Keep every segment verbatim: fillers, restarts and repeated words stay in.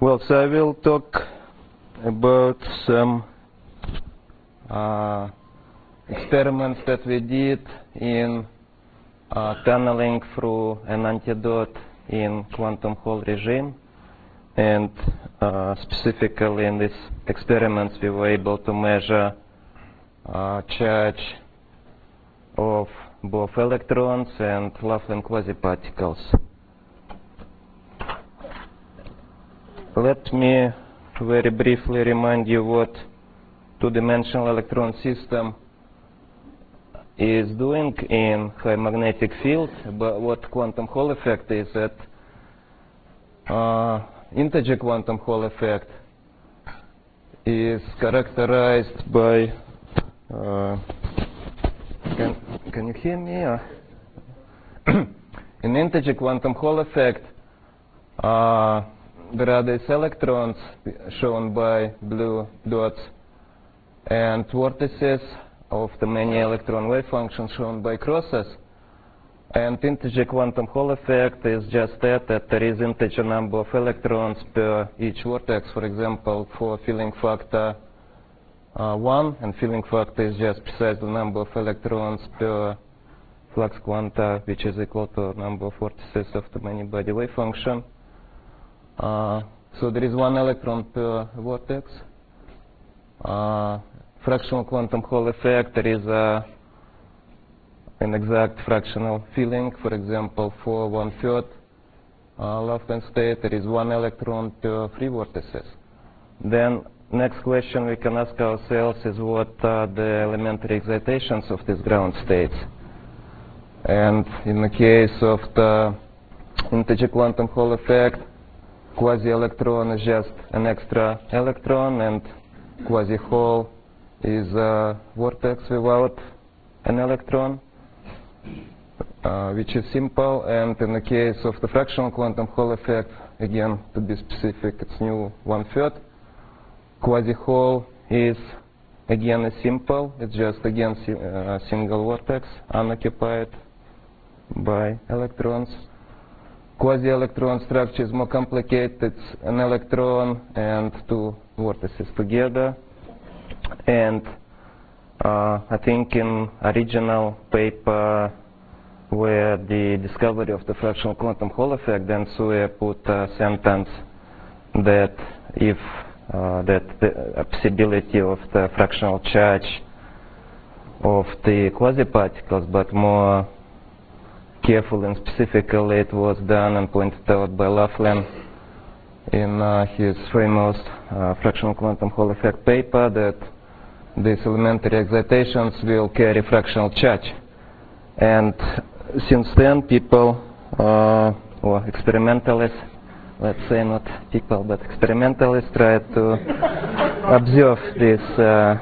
Well, so I will talk about some uh, experiments that we did in uh, tunneling through an antidote in quantum Hall regime. And uh, specifically in these experiments, we were able to measure uh, charge of both electrons and Laughlin quasiparticles. Let me very briefly remind you what two-dimensional electron system is doing in high magnetic field, but what quantum Hall effect is that uh, integer quantum Hall effect is characterized by uh, can, can you hear me? Uh, in integer quantum Hall effect, uh, there are these electrons shown by blue dots and vortices of the many electron wave functions shown by crosses. And integer quantum Hall effect is just that, that there is integer number of electrons per each vortex. For example, for filling factor uh, one, and filling factor is just precisely the number of electrons per flux quanta, which is equal to number of vortices of the many body wave function. Uh, so there is one electron per vortex. Uh, fractional quantum Hall effect, there is a, an exact fractional filling. For example, for one-third uh, Laughlin state, there is one electron per three vortices. Then next question we can ask ourselves is what are the elementary excitations of these ground states. And in the case of the integer quantum Hall effect, quasi-electron is just an extra electron, and quasi-Hall is a vortex without an electron, uh, which is simple. And in the case of the fractional quantum Hall effect, again, to be specific, it's nu one-third. Quasi-Hall is, again, is simple. It's just, again, si uh, single vortex, unoccupied by electrons. Quasi-electron structure is more complicated. It's an electron and two vortices together. And uh, I think in original paper where the discovery of the fractional quantum Hall effect, then Sue put a sentence that if uh, that the possibility of the fractional charge of the quasi-particles, but more careful and specifically it was done and pointed out by Laughlin in uh, his famous uh, fractional quantum Hall effect paper, that these elementary excitations will carry fractional charge. And since then people, uh, or experimentalists, let's say not people but experimentalists, try to observe this uh,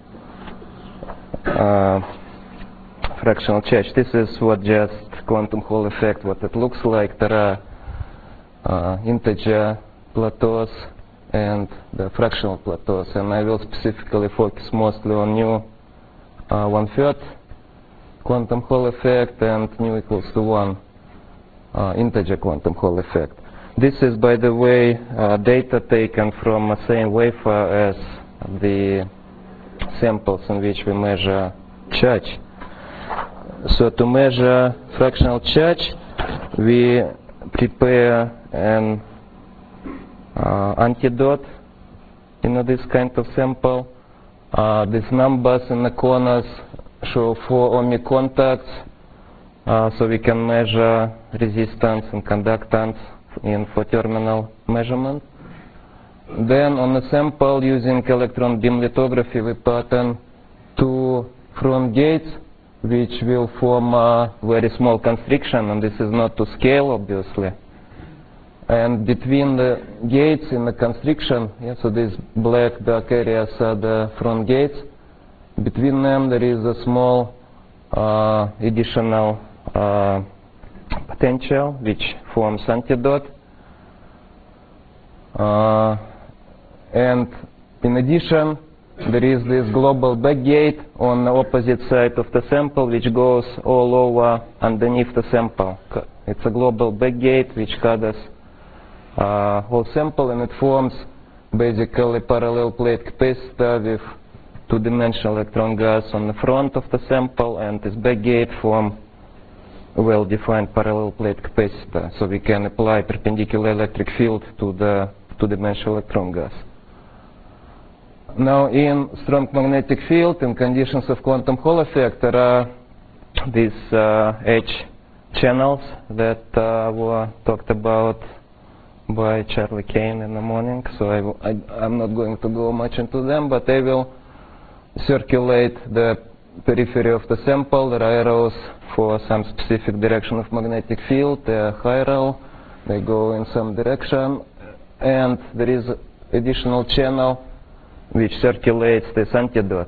uh, fractional charge. This is what just quantum Hall effect, what it looks like. There are uh, integer plateaus and the fractional plateaus, and I will specifically focus mostly on nu uh, one-third quantum Hall effect and nu equals to one uh, integer quantum Hall effect. This is, by the way, uh, data taken from the same wafer as the samples in which we measure charge. So to measure fractional charge, we prepare an uh, antidote in this kind of sample. Uh, these numbers in the corners show four ohmic contacts, uh, so we can measure resistance and conductance in four-terminal measurement. Then on the sample, using electron beam lithography, we pattern two front gates, which will form a very small constriction, and this is not to scale, obviously. And between the gates in the constriction, yeah, so these black dark areas are the front gates. Between them there is a small uh, additional uh, potential which forms antidote. Uh, and in addition, there is this global backgate on the opposite side of the sample, which goes all over underneath the sample. It's a global backgate which covers uh, whole sample, and it forms basically parallel plate capacitor with two-dimensional electron gas on the front of the sample, and this backgate form a well-defined parallel plate capacitor. So we can apply perpendicular electric field to the two-dimensional electron gas. Now, in strong magnetic field, in conditions of quantum Hall effect, there are these uh, H channels that uh, were talked about by Charlie Kane in the morning. So I w I, I'm not going to go much into them, but I will circulate the periphery of the sample. There are arrows for some specific direction of magnetic field. They are chiral. They go in some direction. And there is an additional channel which circulates this antidote.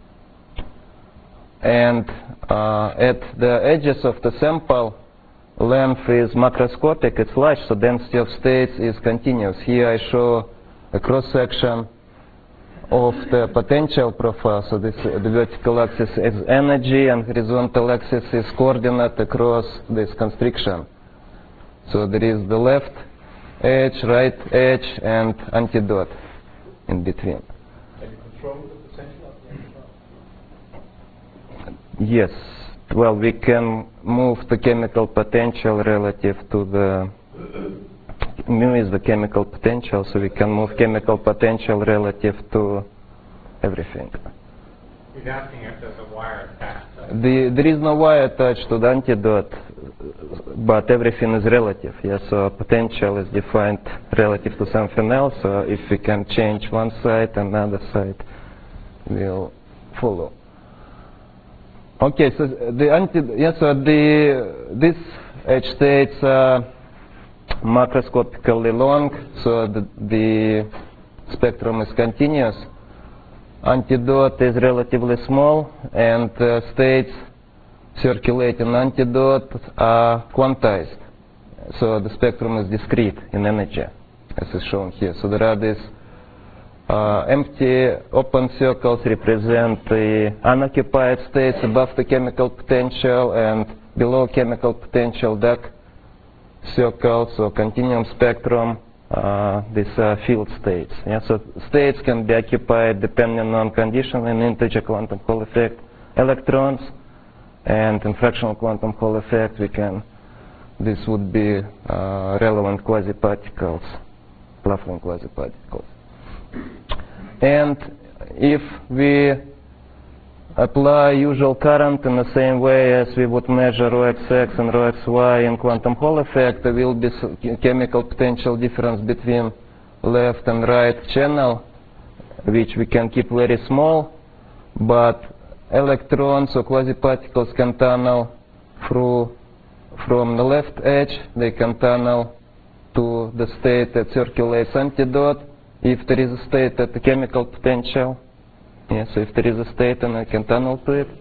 And uh, at the edges of the sample, length is macroscopic, it's large, so density of states is continuous. Here I show a cross-section of the potential profile. So this, uh, the vertical axis is energy, and horizontal axis is coordinate across this constriction. So there is the left edge, right edge, and antidote in between. Can you control the potential of the antidote? Yes. Well, we can move the chemical potential relative to the mu is the chemical potential, so we can move chemical potential relative to everything. He's asking if there's a wire attached. The, there is no wire attached to the antidote, but everything is relative. Yes, so potential is defined relative to something else. So if we can change one side, another side will follow. Okay, so the anti yes, so the this H states are macroscopically long, so the, the spectrum is continuous. Antidote is relatively small, and uh, states circulating antidote are quantized. So the spectrum is discrete in energy, as is shown here. So there are these uh, empty open circles represent the unoccupied states above the chemical potential, and below chemical potential dark circles or continuum spectrum. Uh, these are field states. Yeah? So states can be occupied depending on condition in integer quantum Hall effect electrons, and in fractional quantum Hall effect we can, this would be uh, relevant quasi-particles, Claflin quasi-particles. And if we apply usual current in the same way as we would measure rho X X and rho X Y in quantum Hall effect, there will be chemical potential difference between left and right channel, which we can keep very small, but electrons or quasi-particles can tunnel through from the left edge. They can tunnel to the state that circulates antidote if there is a state at the chemical potential. Yeah, so if there is a state, then I can tunnel to it.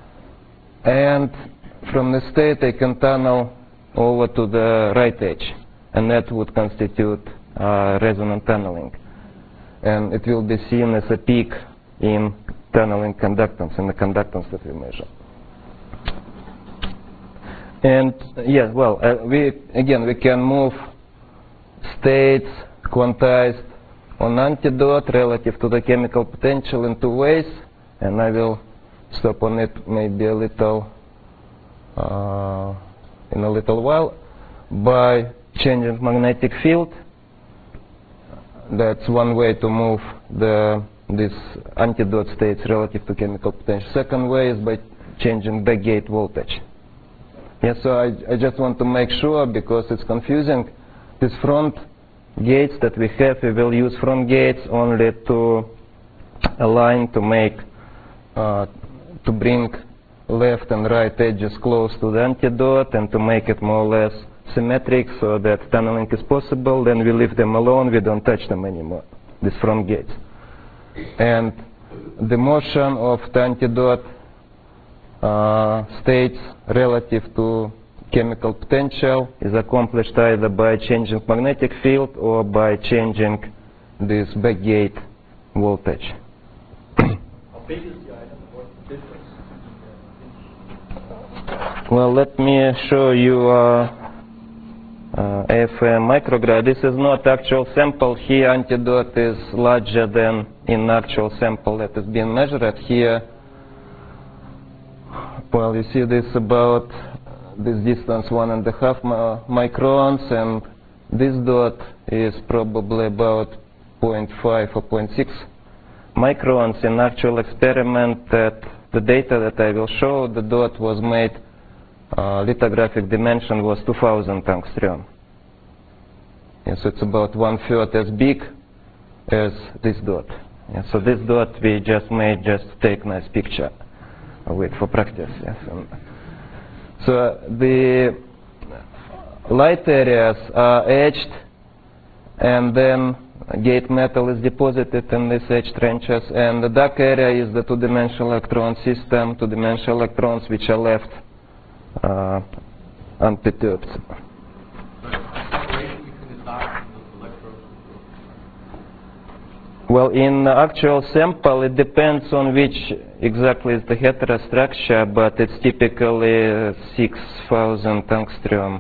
And from the state, I can tunnel over to the right edge. And that would constitute uh, resonant tunneling. And it will be seen as a peak in tunneling conductance, in the conductance that we measure. And yeah, well, uh, we again, we can move states quantized on antidote relative to the chemical potential in two ways, and I will stop on it maybe a little uh, in a little while. By changing magnetic field, that's one way to move the this antidote states relative to chemical potential. Second way is by changing the gate voltage. Yes, so I, I just want to make sure, because it's confusing, this front gates that we have, we will use front gates only to align, to make, uh, to bring left and right edges close to the antidote, and to make it more or less symmetric so that tunneling is possible. Then we leave them alone, we don't touch them anymore, these front gates. And the motion of the antidote uh, states relative to chemical potential is accomplished either by changing magnetic field or by changing this backgate voltage. How big is the item? What's the difference? Well, let me show you uh, uh, A F M micrograph. This is not actual sample. Here antidote is larger than in actual sample that is being measured. Here, well, you see this about this distance one and a half microns, and this dot is probably about zero point five or zero point six microns. In actual experiment, that the data that I will show, the dot was made, uh, lithographic dimension was two thousand angstrom. Yes, it's about one third as big as this dot. Yes, so this dot we just made just to take nice picture of it for practice. Yes. And so the light areas are etched, and then gate metal is deposited in these etched trenches, and the dark area is the two-dimensional electron system, two-dimensional electrons which are left uh, unperturbed. Well, in the actual sample, it depends on which exactly is the heterostructure, but it's typically six thousand angstrom.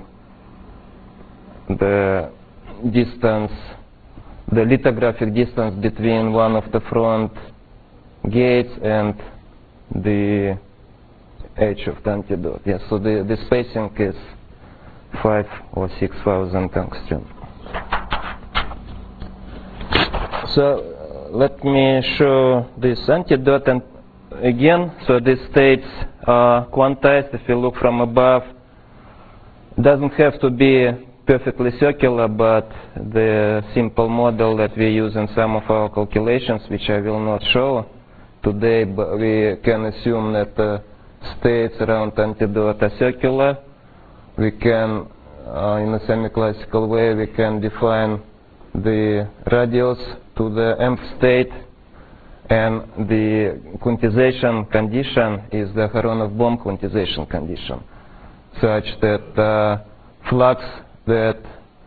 The distance, the lithographic distance between one of the front gates and the edge of the antidote. Yes, so the, the spacing is five or six thousand angstrom. So let me show this antidote, and again, so these states are quantized. If you look from above, it doesn't have to be perfectly circular, but the simple model that we use in some of our calculations, which I will not show today, but we can assume that the states around antidote are circular. We can, uh, in a semi-classical way, we can define the radius to the nth state, and the quantization condition is the Aharonov-Bohm quantization condition, such that uh, flux that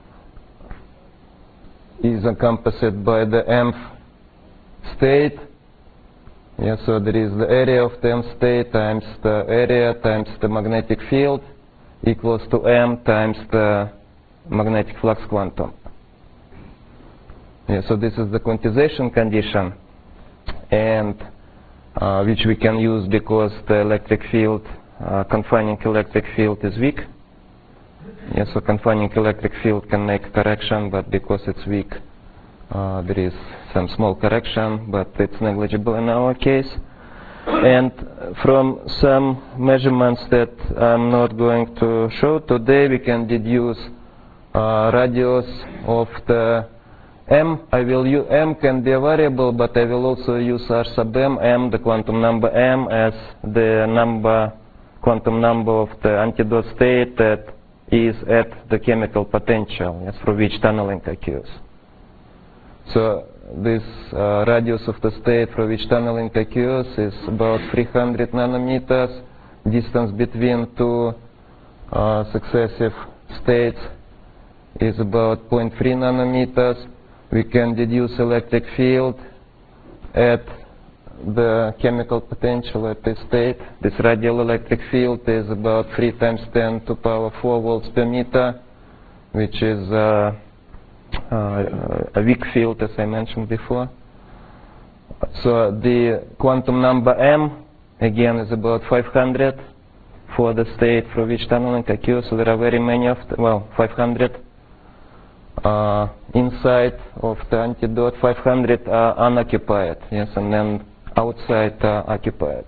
is encompassed by the nth state, yeah, so there is the area of the nth state times the area times the magnetic field equals to m times the magnetic flux quantum. Yeah, so this is the quantization condition, and uh, which we can use because the electric field, uh, confining electric field is weak. Yeah, so confining electric field can make a correction, but because it's weak, uh, there is some small correction, but it's negligible in our case. And from some measurements that I'm not going to show today, we can deduce uh, radius of the m. I will use m can be a variable, but I will also use r sub m, m, the quantum number m, as the number, quantum number of the antidote state that is at the chemical potential, yes, for which tunneling occurs. So this uh, radius of the state for which tunneling occurs is about three hundred nanometers. Distance between two uh, successive states is about zero point three nanometers. We can deduce electric field at the chemical potential at this state. This radial electric field is about three times ten to the power four volts per meter, which is uh, uh, a weak field, as I mentioned before. So the quantum number m, again, is about five hundred for the state for which tunneling occurs. So there are very many of, the, well, five hundred. Uh, inside of the antidote, five hundred are unoccupied, yes, and then outside are occupied.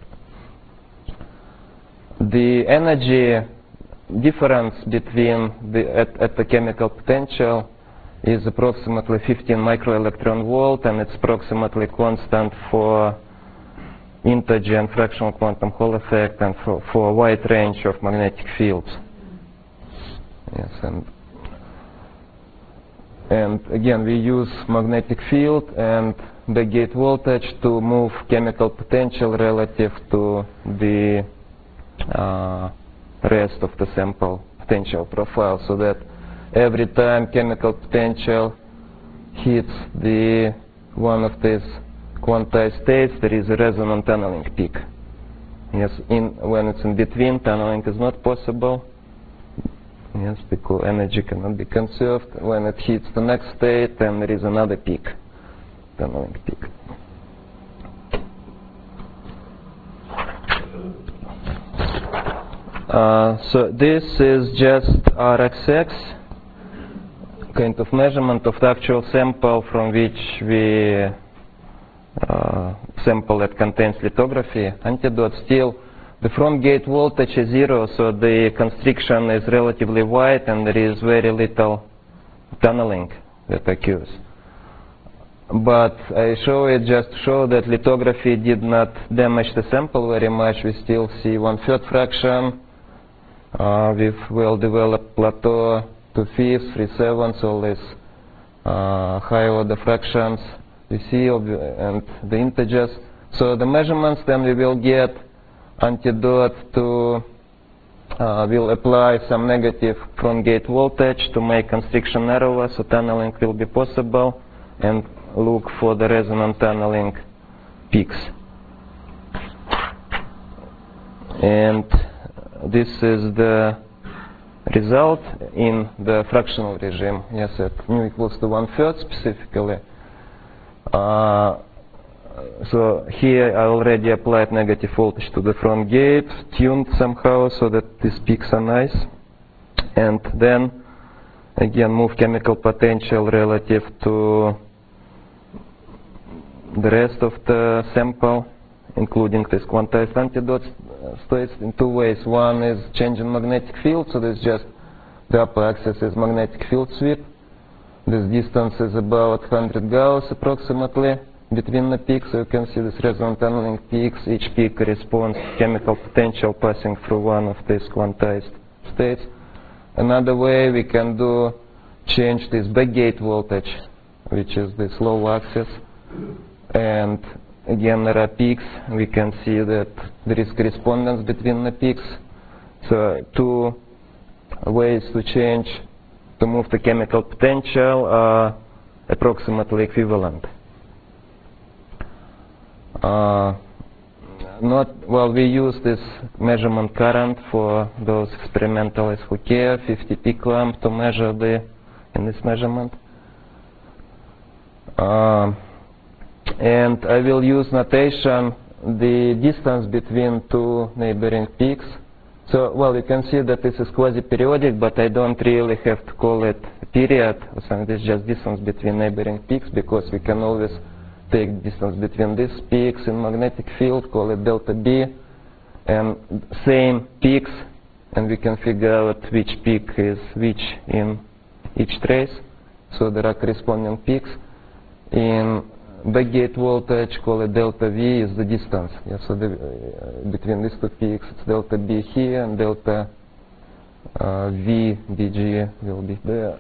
The energy difference between the at, at the chemical potential is approximately fifteen microelectron volt, and it's approximately constant for integer and fractional quantum Hall effect and for, for a wide range of magnetic fields. Yes, and And again, we use magnetic field and the gate voltage to move chemical potential relative to the uh, rest of the sample potential profile, so that every time chemical potential hits the one of these quantized states, there is a resonant tunneling peak. Yes, in, when it's in between, tunneling is not possible. Yes, because energy cannot be conserved. When it hits the next state, then there is another peak, tunneling peak. Uh, so this is just R X X, kind of measurement of the actual sample from which we uh, sample that contains lithography antidote. Still, the front gate voltage is zero, so the constriction is relatively wide and there is very little tunneling that occurs. But I show it just to show that lithography did not damage the sample very much. We still see one-third fraction uh, with well-developed plateau, two-fifths, three-sevenths, all these uh, high-order fractions we see, and the integers. So the measurements then we will get antidote to, uh, will apply some negative front gate voltage to make constriction narrower, so tunneling will be possible, and look for the resonant tunneling peaks. And this is the result in the fractional regime, yes, at nu equals to one-third specifically. Uh, So here I already applied negative voltage to the front gate, tuned somehow so that these peaks are nice. And then again move chemical potential relative to the rest of the sample, including this quantized antidote states in two ways. One is change in magnetic field, so this just the upper axis is magnetic field sweep. This distance is about one hundred Gauss approximately between the peaks, so you can see this resonant tunneling peaks. Each peak corresponds to chemical potential passing through one of these quantized states. Another way we can do change this backgate voltage, which is this low axis, and again there are peaks. We can see that there is correspondence between the peaks. So two ways to change, to move the chemical potential are approximately equivalent. Uh, not well. We use this measurement current for those experimentalists who care. fifty picoamp to measure the in this measurement. Uh, and I will use notation the distance between two neighboring peaks. So well, you can see that this is quasi-periodic, but I don't really have to call it a period. So this is just distance between neighboring peaks, because we can always take distance between these peaks in magnetic field, call it delta B, and same peaks, and we can figure out which peak is which in each trace. So there are corresponding peaks. In backgate voltage, call it delta V, is the distance. Yeah, so the, uh, between these two peaks, it's delta B here, and delta uh, V B G will be there.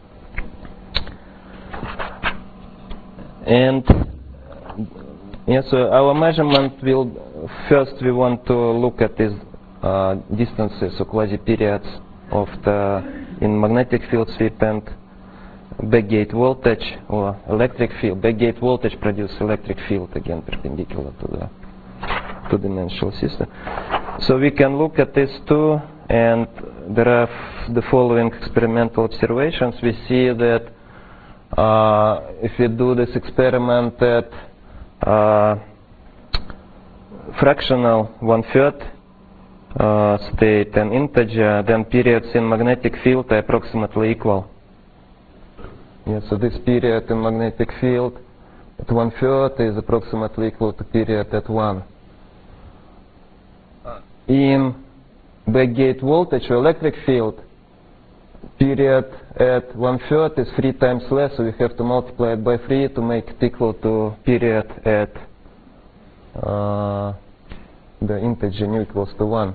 And yeah, so our measurement will, first we want to look at these uh, distances, so quasi-periods of the in magnetic field sweep and backgate voltage or electric field. Backgate voltage produces electric field, again perpendicular to the two-dimensional system. So we can look at these two, and there are f the following experimental observations. We see that uh, if we do this experiment at Uh, fractional one-third uh, state and integer, then periods in magnetic field are approximately equal. Yeah, so this period in magnetic field at one-third is approximately equal to period at one. In backgate voltage or electric field, period at one-third is three times less, so we have to multiply it by three to make it equal to period at uh, the integer nu equals to one.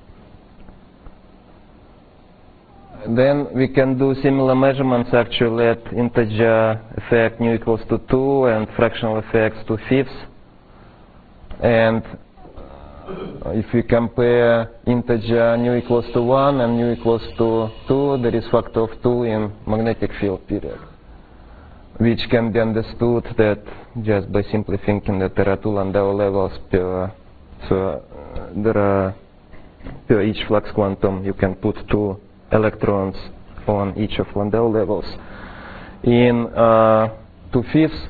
Then we can do similar measurements actually at integer effect nu equals to two and fractional effects two-fifths. And if we compare integer nu equals to one and nu equals to two, there is factor of two in magnetic field period, which can be understood that just by simply thinking that there are two Landau levels per, so uh, there are per each flux quantum you can put two electrons on each of Landau levels. In uh, two-fifths,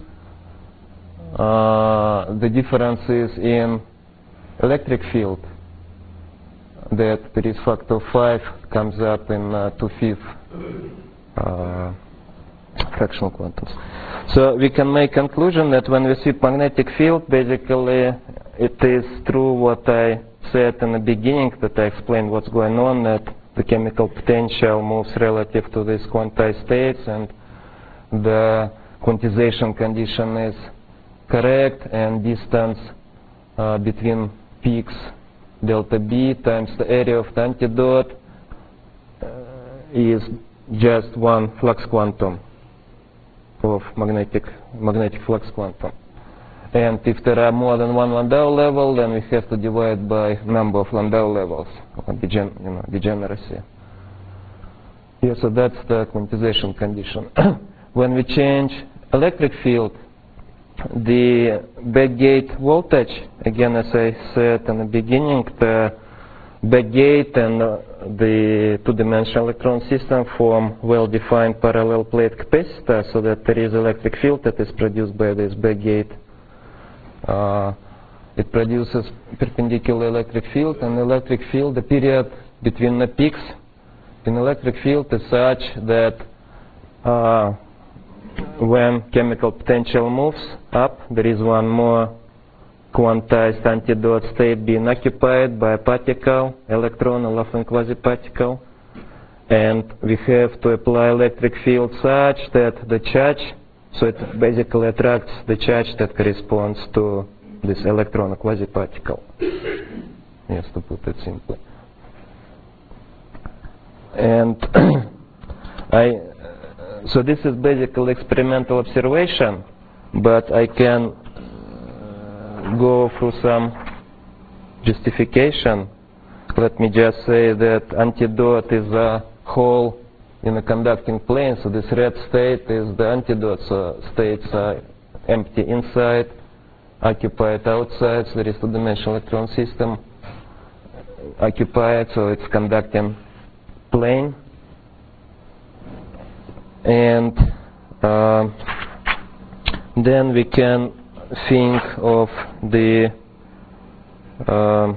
uh, the difference is in electric field, that there is factor five comes up in uh, two-fifths uh, fractional quantums. So we can make conclusion that when we see magnetic field, basically it is true what I said in the beginning, that I explained what's going on, that the chemical potential moves relative to these quantized states, and the quantization condition is correct, and distance uh, between peaks delta B times the area of the antidote uh, is just one flux quantum of magnetic magnetic flux quantum. And if there are more than one Landau level, then we have to divide by number of Landau levels, or degen you know, degeneracy. Yeah, so that's the quantization condition. When we change electric field, the backgate voltage, again, as I said in the beginning, the backgate and uh, the two-dimensional electron system form well-defined parallel plate capacitor, so that there is electric field that is produced by this backgate. Uh, it produces perpendicular electric field, and the electric field, the period between the peaks in electric field is such that uh, when chemical potential moves up, there is one more quantized antidote state being occupied by a particle, electron, a Laughlin quasi-particle, and we have to apply electric field such that the charge, so it basically attracts the charge that corresponds to this electron quasi-particle. Yes, to put it simply. And I, so this is basically experimental observation, but I can go through some justification. Let me just say that antidote is a hole in a conducting plane, so this red state is the antidote, so states are empty inside, occupied outside, so there is two-dimensional electron system occupied, so it's conducting plane. And uh, then we can think of the uh,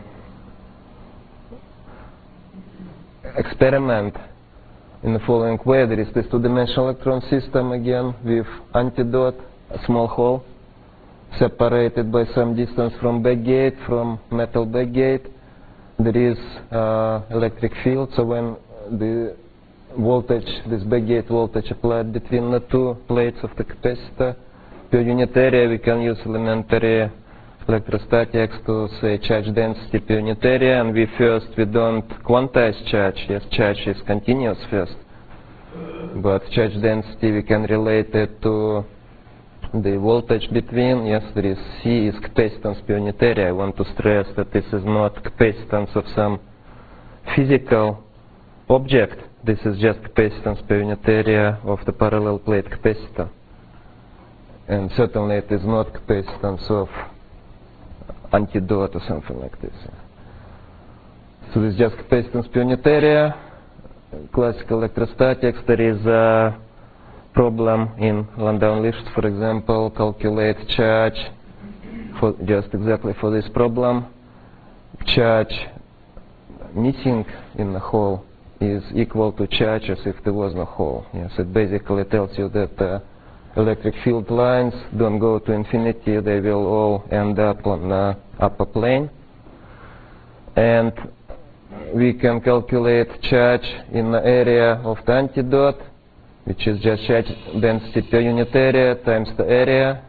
experiment in the following way. There is this two-dimensional electron system again with antidote, a small hole separated by some distance from backgate, from metal backgate. There is uh, electric field, so when the voltage, this backgate voltage applied between the two plates of the capacitor, per unit area we can use elementary electrostatics to say charge density per unit area, and we first we don't quantize charge. Yes, charge is continuous first, but charge density we can relate it to the voltage between. Yes, there is C is capacitance per unit area. I want to stress that this is not capacitance of some physical object. This is just capacitance per unit area of the parallel plate capacitor. And certainly it is not capacitance of antidote or something like this. So this is just capacitance per unit area. Classical electrostatics, there is a problem in Landau and Lifshitz, for example, calculate charge for just exactly for this problem. Charge missing in the hole is equal to charge as if there was no hole. Yes, it basically tells you that uh, electric field lines don't go to infinity, they will all end up on the upper plane. And we can calculate charge in the area of the antidote, which is just charge density per unit area times the area.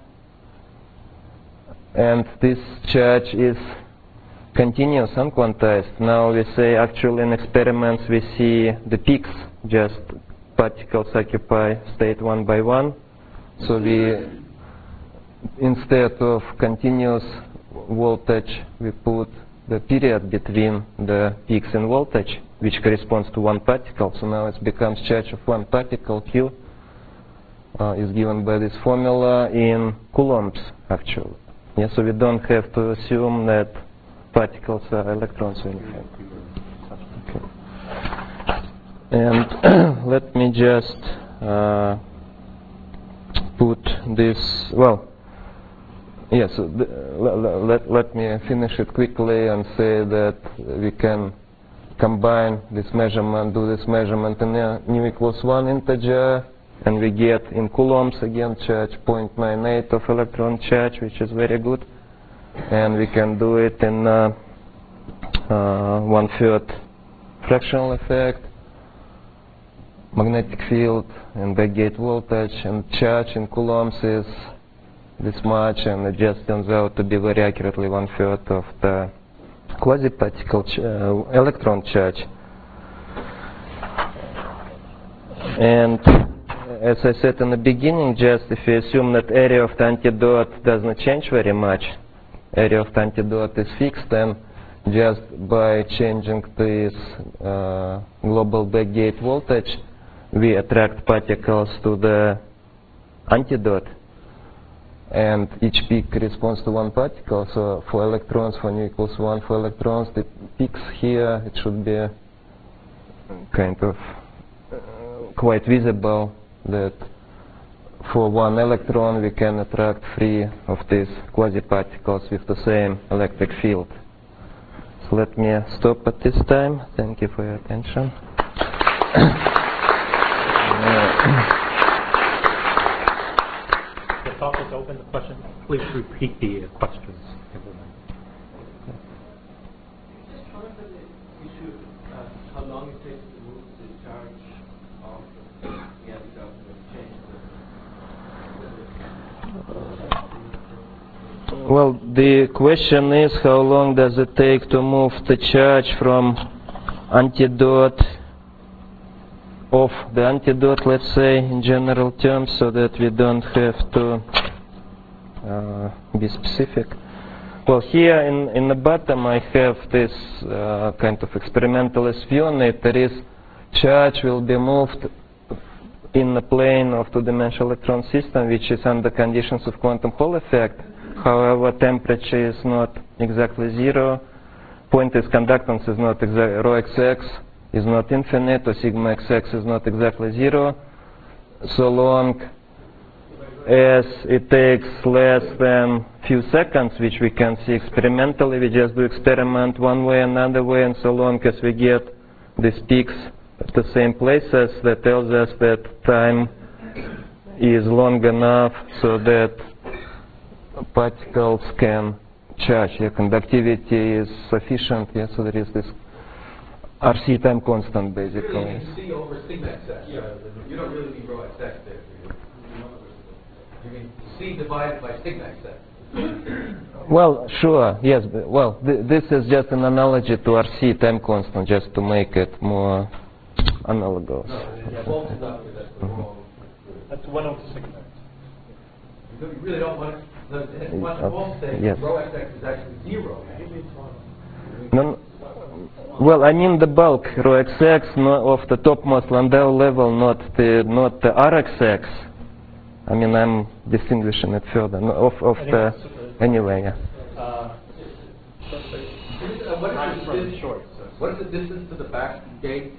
And this charge is continuous, unquantized. Now we say actually in experiments we see the peaks, just particles occupy state one by one. So we, instead of continuous voltage, we put the period between the peaks in voltage, which corresponds to one particle. So now it becomes charge of one particle, Q, uh, is given by this formula in coulombs, actually. Yeah, so we don't have to assume that particles are electrons or anything. Okay. And let me just uh, put this, well, yes, yeah, so let, let, let me finish it quickly and say that we can combine this measurement, do this measurement in a nu equals one integer, and we get in coulombs again charge zero point nine eight of electron charge, which is very good. And we can do it in uh, uh, one-third fractional effect, magnetic field, and backgate voltage, and charge in coulombs is this much, and it just turns out to be very accurately one-third of the quasi-particle ch uh, electron charge. And as I said in the beginning, just if you assume that area of the antidote does not change very much, area of the antidote is fixed, then just by changing this uh, global backgate voltage, we attract particles to the antidote, and each peak corresponds to one particle. So for electrons, for nu equals one, for electrons, the peaks here, it should be kind of uh, quite visible that for one electron we can attract three of these quasi-particles with the same electric field. So let me stop at this time. Thank you for your attention. The talk is open. The question, please repeat the uh, questions. Just comment on the issue of uh, how long it takes to move the charge of the antidote to change the. Well, the question is how long does it take to move the charge from antidote of the antidote, let's say, in general terms, so that we don't have to uh, be specific. Well, here in, in the bottom I have this uh, kind of experimentalist view on it. There is charge will be moved in the plane of two-dimensional electron system, which is under conditions of quantum Hall effect. However, temperature is not exactly zero. Point is conductance is not exactly, rho xx is not infinite, or sigma xx is not exactly zero, so long as it takes less than few seconds, which we can see experimentally. We just do experiment one way, another way, and so long as we get these peaks at the same places, that tells us that time is long enough so that particles can charge. The conductivity is sufficient. Yes, so there is this R C time constant, basically. Really, you see over sigma xx. Yeah. You don't really mean rho xx there. Do you? You mean c divided by sigma xx. Well, sure. Yes. But, well, th this is just an analogy to R C time constant, just to make it more analogous. No, yeah, both is not that's the wrong. That's one over sigma. You really don't want to. What the Wall says, yes. Rho xx is actually zero. No, well, I mean the bulk rho xx no, of the topmost Landau level, not the not the R xx. I mean, I'm distinguishing it further. No, of of anyway, the so anyway, yeah. Uh, what, is the short, so. what is the distance to the back gate?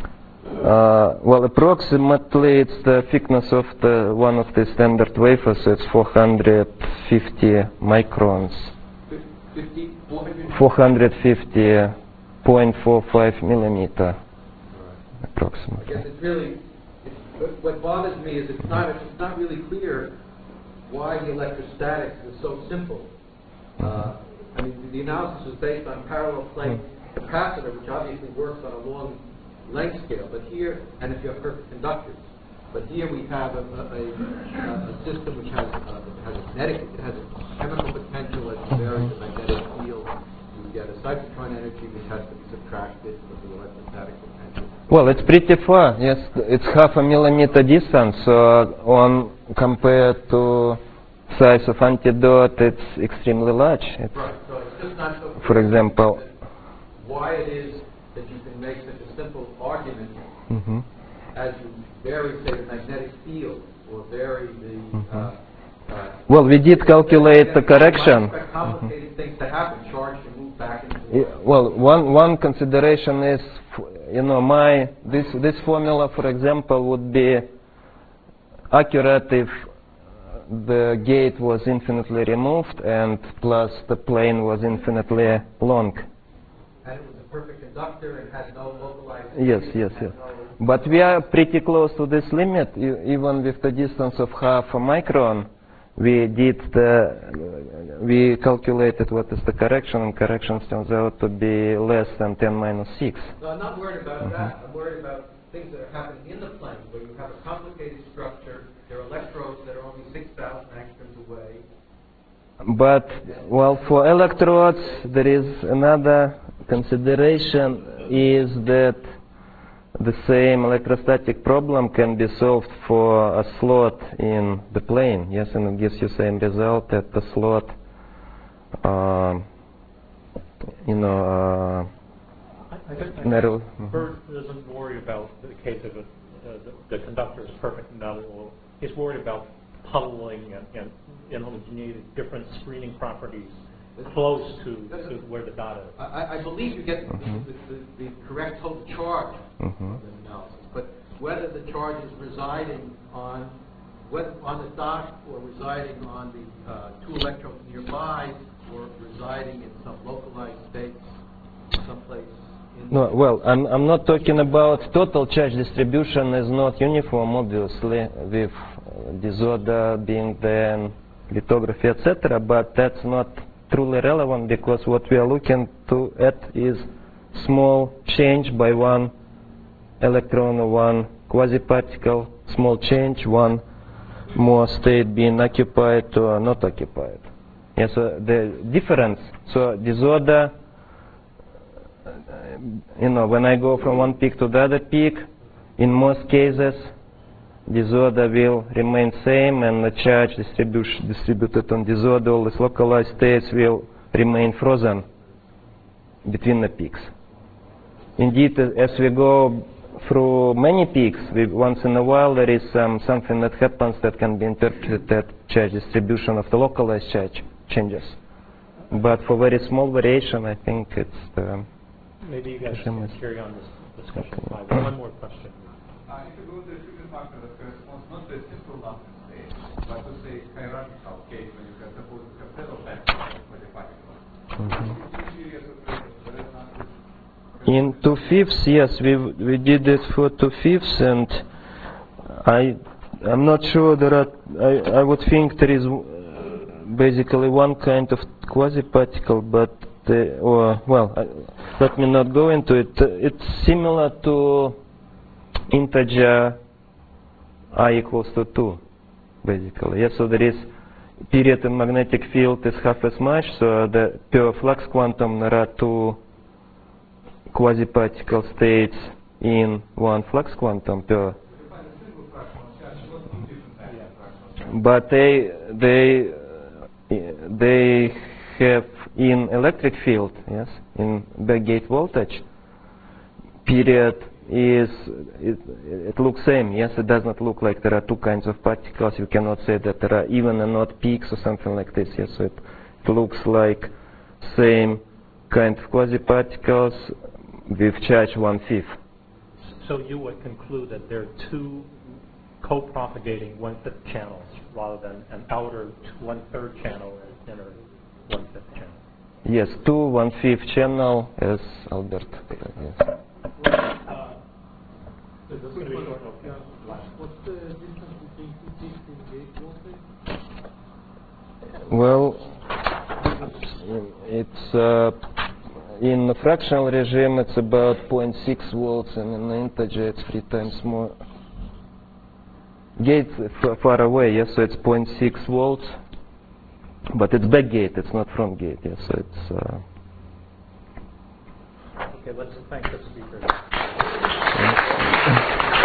Uh, well, approximately it's the thickness of the one of the standard wafers. So it's four hundred fifty microns. fifty, four hundred fifty point four five millimeter, right. approximately. I guess it's really, it's, what bothers me is it's not it's not really clear why the electrostatics is so simple. Uh, I mean, the analysis was based on parallel plate capacitor, which obviously works on a long length scale, but here, and if you have perfect conductors, but here we have a, a, a, a system which has, uh, has a magnetic, it has a chemical potential as it varies the magnetic field. You get a cyclotron energy which has to be subtracted from the electrostatic potential. Well, it's pretty far. Yes, it's half a millimeter distance. So on compared to size of antidote, it's extremely large. It's right. So it's just not so. For example, why it is that you can make such a simple argument mm-hmm. as you vary, say, the magnetic field or vary the. Mm-hmm. uh, uh, well, we did calculate the correction. Complicated mm-hmm. things to happen. Charge to move back into. Yeah, well, one one consideration is, f you know, my this this formula, for example, would be accurate if the gate was infinitely removed and plus the plane was infinitely long. And it was a perfect conductor and had no localized... Yes, yes, yes. No but we are pretty close to this limit, e even with the distance of half a micron. We did the, we calculated what is the correction, and correction turns out to be less than ten minus six. No, I'm not worried about Mm-hmm. that. I'm worried about things that are happening in the plane, where you have a complicated structure, there are electrodes that are only six thousand angstroms away. But, well, for electrodes, there is another consideration, is that the same electrostatic problem can be solved for a slot in the plane, yes, and it gives you same result at the slot, uh, you know, uh, I, I think narrow. Bert doesn't worry about the case of a, uh, the, the conductor is perfect and not at all. He's worried about puddling and, and, and you need different screening properties close to, to where the dot is. I, I believe you get Mm-hmm. the, the, the correct total charge Mm-hmm. of the analysis, but whether the charge is residing on whether on the dot or residing on the uh, two electrodes nearby or residing in some localized states someplace in No, well, I'm, I'm not talking about total charge distribution is not uniform, obviously, with uh, disorder being there and lithography, et cetera, but that's not truly relevant because what we are looking to at is small change by one electron or one quasi-particle, small change, one more state being occupied or not occupied. Yeah, so the difference, so disorder, you know, when I go from one peak to the other peak, in most cases, disorder will remain same and the charge distribution distributed on disorder, all these localized states will remain frozen between the peaks. Indeed, as we go through many peaks, we, once in a while there is um, something that happens that can be interpreted as charge distribution of the localized charge changes. But for very small variation, I think it's the... Maybe you guys can carry on this discussion. Okay. One more question. Uh, if you go to the fusion factor that corresponds not to a simple Lambda state, but to say hierarchical case when you can suppose you have several factors for the particle. In two-fifths, yes, we we did it for two-fifths, and I I'm not sure there are. I I would think there is uh, basically one kind of quasi-particle, but the, or well, I, let me not go into it. Uh, it's similar to integer I equals to two, basically. Yes, so there is period in magnetic field is half as much. So the per flux quantum there are two quasi-particle states in one flux quantum per. But they they they have in electric field, yes, in backgate voltage, period is it, it looks same, yes, it does not look like there are two kinds of particles. You cannot say that there are even and odd peaks or something like this, yes, so it, it looks like same kind of quasi-particles with charge one-fifth. So you would conclude that there are two co-propagating one-fifth channels rather than an outer one-third channel and inner one-fifth channel? Yes, two one-fifth channel, as Albert. Yes. Uh, this is going to be short. Okay. What's the distance between two peaks in gate voltage? Well, it's uh, in the fractional regime it's about zero point six volts, and in the integer it's three times more. Gate f far away, yes, so it's zero point six volts, but it's back gate, it's not front gate, yes, so it's. Uh, Okay, let's thank the speaker. Thank you.